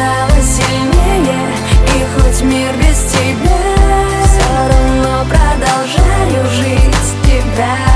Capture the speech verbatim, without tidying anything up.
стала сильнее, и хоть мир без тебя, все равно продолжаю жить тебя.